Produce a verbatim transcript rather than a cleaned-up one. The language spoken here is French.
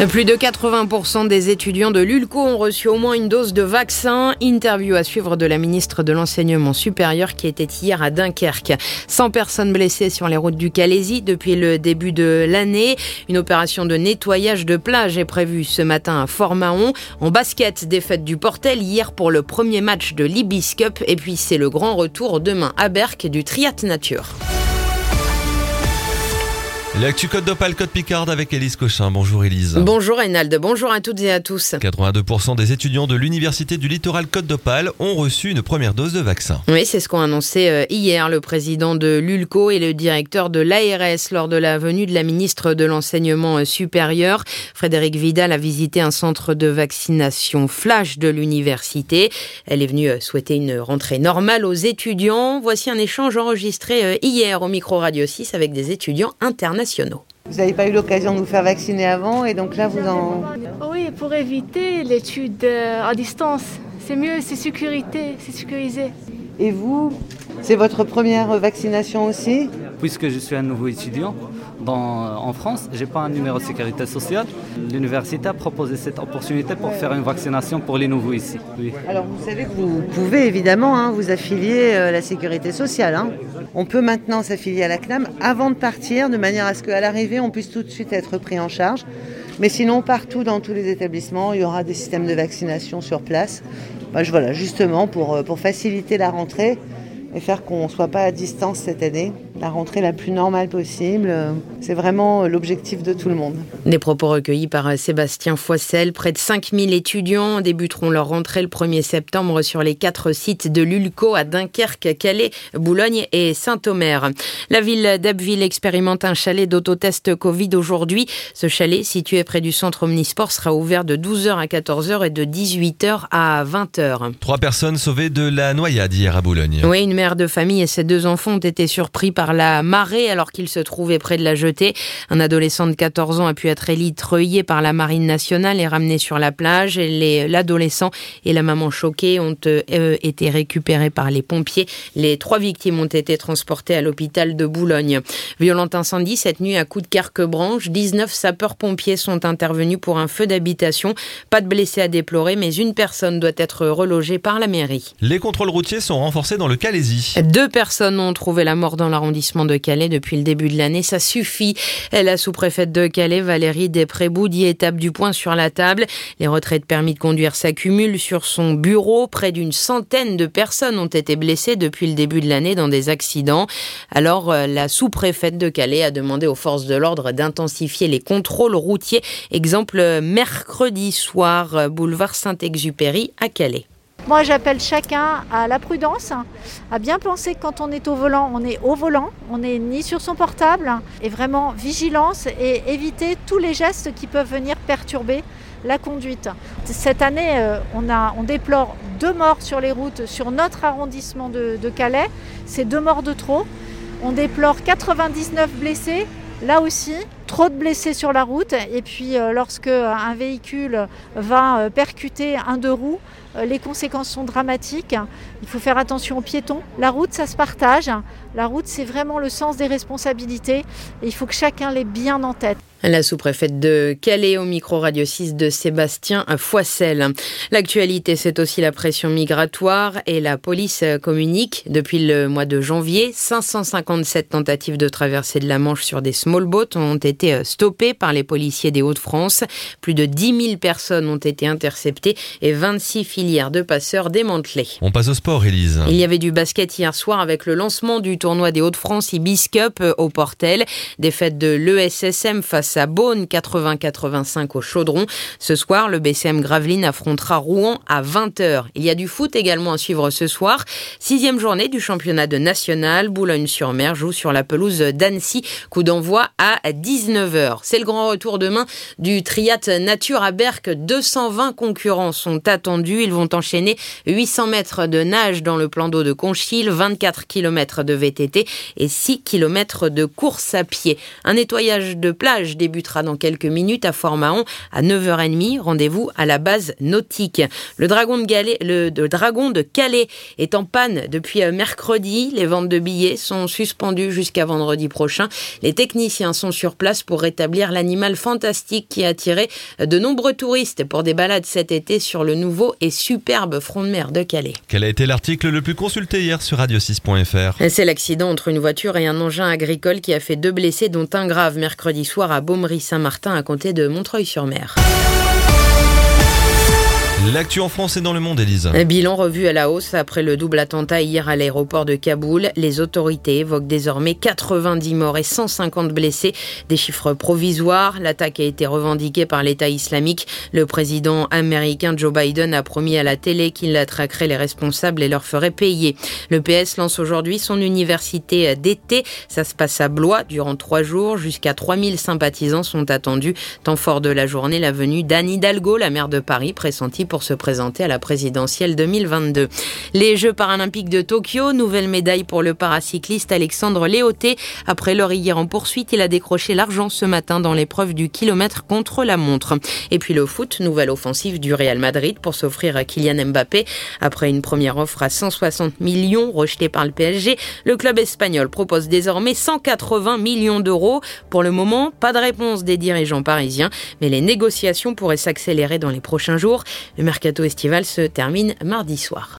Plus de quatre-vingts pour cent des étudiants de l'Ulco ont reçu au moins une dose de vaccin. Interview à suivre de la ministre de l'Enseignement supérieur qui était hier à Dunkerque. cent personnes blessées sur les routes du Calaisis depuis le début de l'année. Une opération de nettoyage de plage est prévue ce matin à Fort-Mahon. En basket, défaite du Portel hier pour le premier match de l'Ibis Cup. Et puis c'est le grand retour demain à Berck du Triat Nature. L'actu Côte d'Opale, Côte Picarde avec Élise Cochin. Bonjour Élise. Bonjour Reynald, bonjour à toutes et à tous. quatre-vingt-deux pour cent des étudiants de l'Université du Littoral Côte d'Opale ont reçu une première dose de vaccin. Oui, c'est ce qu'ont annoncé hier le président de l'Ulco et le directeur de l'A R S lors de la venue de la ministre de l'Enseignement supérieur. Frédérique Vidal a visité un centre de vaccination flash de l'université. Elle est venue souhaiter une rentrée normale aux étudiants. Voici un échange enregistré hier au micro Radio six avec des étudiants internationaux. Vous n'avez pas eu l'occasion de vous faire vacciner avant et donc là vous en... Oui, pour éviter l'étude à distance. C'est mieux, c'est sécurité, c'est sécurisé. Et vous, c'est votre première vaccination aussi ? Puisque je suis un nouveau étudiant dans, en France, je n'ai pas un numéro de sécurité sociale. L'université a proposé cette opportunité pour faire une vaccination pour les nouveaux ici. Oui. Alors vous savez que vous pouvez évidemment hein, vous affilier à la sécurité sociale. Hein. On peut maintenant s'affilier à la C N A M avant de partir, de manière à ce qu'à l'arrivée, on puisse tout de suite être pris en charge. Mais sinon, partout dans tous les établissements, il y aura des systèmes de vaccination sur place. Ben, voilà, justement, pour, pour faciliter la rentrée et faire qu'on ne soit pas à distance cette année. La rentrée la plus normale possible, c'est vraiment l'objectif de tout le monde. Des propos recueillis par Sébastien Foissel. Près de cinq mille étudiants débuteront leur rentrée le premier septembre sur les quatre sites de l'Ulco à Dunkerque, Calais, Boulogne et Saint-Omer. La ville d'Abbeville expérimente un chalet d'autotest Covid aujourd'hui. Ce chalet, situé près du centre Omnisport, sera ouvert de douze heures à quatorze heures et de dix-huit heures à vingt heures. Trois personnes sauvées de la noyade hier à Boulogne. Oui, une mère de famille et ses deux enfants ont été surpris par la marée alors qu'ils se trouvaient près de la jetée. Un adolescent de quatorze ans a pu être élitreuillé par la marine nationale et ramené sur la plage. Et les, l'adolescent et la maman choquée ont euh, été récupérés par les pompiers. Les trois victimes ont été transportées à l'hôpital de Boulogne. Violent incendie cette nuit à Coudekerque-Branche. dix-neuf sapeurs-pompiers sont intervenus pour un feu d'habitation. Pas de blessés à déplorer, mais une personne doit être relogée par la mairie. Les contrôles routiers sont renforcés dans le Calaisis. Deux personnes ont trouvé la mort dans l'arrondissement de Calais depuis le début de l'année. Ça suffit. La sous-préfète de Calais, Valérie Despréboud, y étape du poing sur la table. Les retraits de permis de conduire s'accumulent sur son bureau. Près d'une centaine de personnes ont été blessées depuis le début de l'année dans des accidents. Alors, la sous-préfète de Calais a demandé aux forces de l'ordre d'intensifier les contrôles routiers. Exemple, mercredi soir, boulevard Saint-Exupéry à Calais. Moi, j'appelle chacun à la prudence, à bien penser que quand on est au volant, on est au volant, on n'est ni sur son portable, et vraiment vigilance et éviter tous les gestes qui peuvent venir perturber la conduite. Cette année, on, a, on déplore deux morts sur les routes sur notre arrondissement de, de Calais. C'est deux morts de trop. On déplore quatre-vingt-dix-neuf blessés. Là aussi, trop de blessés sur la route. Et puis, euh, lorsque un véhicule va euh, percuter un deux roues, euh, les conséquences sont dramatiques. Il faut faire attention aux piétons. La route, ça se partage. La route, c'est vraiment le sens des responsabilités. Et il faut que chacun l'ait bien en tête. La sous-préfète de Calais au micro Radio six de Sébastien Foissel. L'actualité, c'est aussi la pression migratoire et la police communique. Depuis le mois de janvier, cinq cent cinquante-sept tentatives de traversée de la Manche sur des small boats ont été stoppées par les policiers des Hauts-de-France. Plus de dix mille personnes ont été interceptées et vingt-six filières de passeurs démantelées. On passe au sport, Élise. Il y avait du basket hier soir avec le lancement du tournoi des Hauts-de-France Ibis Cup au Portel. Défaite de l'E S S M face à Beaune, quatre-vingts à quatre-vingt-cinq au Chaudron. Ce soir, le B C M Gravelines affrontera Rouen à vingt heures. Il y a du foot également à suivre ce soir. Sixième journée du championnat de national. Boulogne-sur-Mer joue sur la pelouse d'Annecy. Coup d'envoi à dix-neuf heures. C'est le grand retour demain du Triat Nature à Berck. deux cent vingt concurrents sont attendus. Ils vont enchaîner huit cents mètres de nage dans le plan d'eau de Conchil, vingt-quatre kilomètres de V T T et six kilomètres de course à pied. Un nettoyage de plage débutera dans quelques minutes à Fort-Mahon à neuf heures trente. Rendez-vous à la base nautique. Le dragon de, Galais, le, le dragon de Calais est en panne depuis mercredi. Les ventes de billets sont suspendues jusqu'à vendredi prochain. Les techniciens sont sur place place pour rétablir l'animal fantastique qui a attiré de nombreux touristes pour des balades cet été sur le nouveau et superbe front de mer de Calais. Quel a été l'article le plus consulté hier sur radio six point f r? C'est l'accident entre une voiture et un engin agricole qui a fait deux blessés, dont un grave mercredi soir à Baumery-Saint-Martin à côté de Montreuil-sur-Mer. L'actu en France et dans le monde, Élise. Un bilan revu à la hausse après le double attentat hier à l'aéroport de Kaboul. Les autorités évoquent désormais quatre-vingt-dix morts et cent cinquante blessés. Des chiffres provisoires. L'attaque a été revendiquée par l'État islamique. Le président américain Joe Biden a promis à la télé qu'il traquerait les responsables et leur ferait payer. Le P S lance aujourd'hui son université d'été. Ça se passe à Blois durant trois jours. Jusqu'à trois mille sympathisants sont attendus. Temps fort de la journée, la venue d'Anne Hidalgo, la maire de Paris, pressentie pour se présenter à la présidentielle deux mille vingt-deux. Les Jeux paralympiques de Tokyo, nouvelle médaille pour le paracycliste Alexandre Léoté. Après l'heure hier en poursuite, il a décroché l'argent ce matin dans l'épreuve du kilomètre contre la montre. Et puis le foot, nouvelle offensive du Real Madrid pour s'offrir à Kylian Mbappé. Après une première offre à cent soixante millions rejetée par le P S G, le club espagnol propose désormais cent quatre-vingts millions d'euros. Pour le moment, pas de réponse des dirigeants parisiens, mais les négociations pourraient s'accélérer dans les prochains jours. Le mercato estival se termine mardi soir.